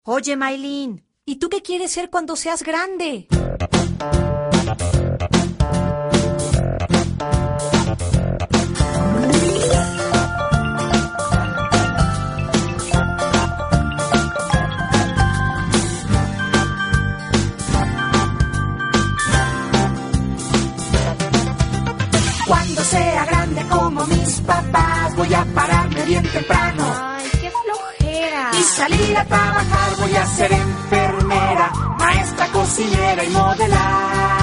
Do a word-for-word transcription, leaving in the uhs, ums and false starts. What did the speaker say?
Oye, Maylin, ¿y tú qué quieres ser cuando seas grande? Cuando sea grande como mis papás, voy a pararme bien temprano. Ay, qué flojera. Y salir a trabajar, voy a ser enfermera, maestra, cocinera y modelar.